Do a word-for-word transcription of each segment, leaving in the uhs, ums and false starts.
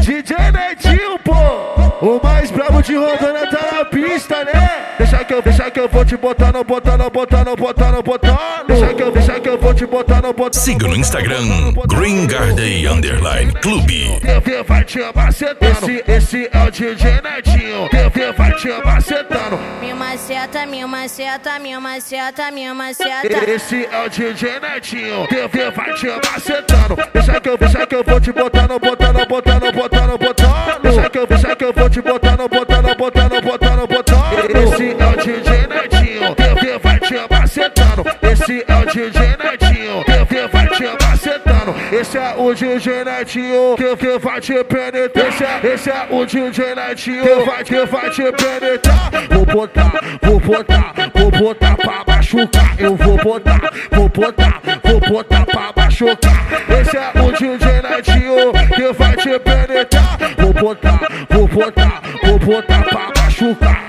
D J Netinho, pô, o mais brabo de Rondônia tá na pista, né? Deixa que eu, deixa que eu vou te botar, não botar, não botar, não botar, não botar. Deixa que eu, deixa que eu vou te botar, não botar. Siga no Instagram, Green Garden Underline Clube. T V vai te macetando, esse, esse é o D J Netinho. T V vai te macetando. Me maceta, me maceta, me maceta, me maceta. Esse é o D J Netinho. T V vai te macetando. Deixa que eu, deixa que eu vou te botar, não botar, não botar, não botar, não botar. Deixa que eu, deixa que eu vou te botar, não botar, não botar, não botar, não botar. Esse é o D J Netinho. T V vai te macetando. Esse é o D J Netinho. T V vai te macetando. Esse é o D J Netinho. T V vai te penetrar. Esse é, esse é o D J Netinho. Que vai, que vai te penetrar. Vou botar, vou botar, vou botar pra machucar. Eu vou botar, vou botar, vou botar pra machucar. Esse é o D J Netinho. Que vai te penetrar. Vou botar, vou botar, vou botar pra machucar.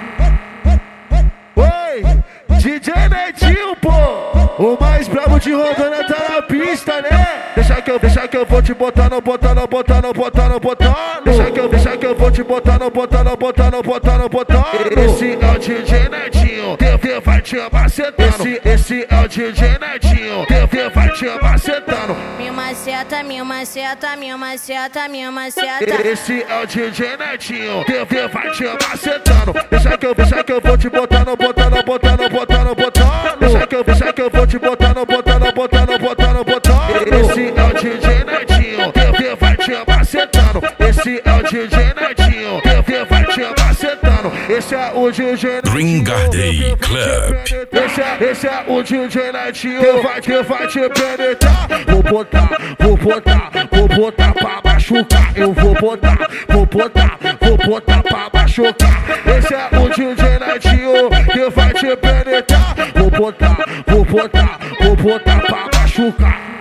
Oi, D J Netinho, pô, o mais brabo de Rondônia tá na pista, né? Deixa que eu, deixa que eu vou te botar, não botar, não botar, não botar, não botar. Deixa que eu, deixa que eu vou te botar, não botar, não botar, não botar, não botar. Esse é o D J Netinho. T V vai te macetando. Esse, esse é o D J Netinho. T V vai te macetando. Me maceta, me maceta, me maceta, me maceta. Esse é o D J Netinho. T V vai te macetando. Deixa que eu, deixa que eu vou te botar, não botar, não botar, não botar, não botar. Deixa que eu, deixa que eu vou te botar, não botar, não botar, não botar, não botar. Esse é o D J Netinho. T V vai te macetando. Esse é o D J Netinho. T V vai te macetando. Esse é o D J Netinho. Green Garden Club. Esse é, esse é o D J Netinho. Que vai, que vai te penetrar. Vou botar, vou botar, vou botar pra machucar. Eu vou botar, vou botar, vou botar pra machucar. Esse é o D J Netinho. Que vai te penetrar. Vou botar, vou botar, vou botar pra machucar.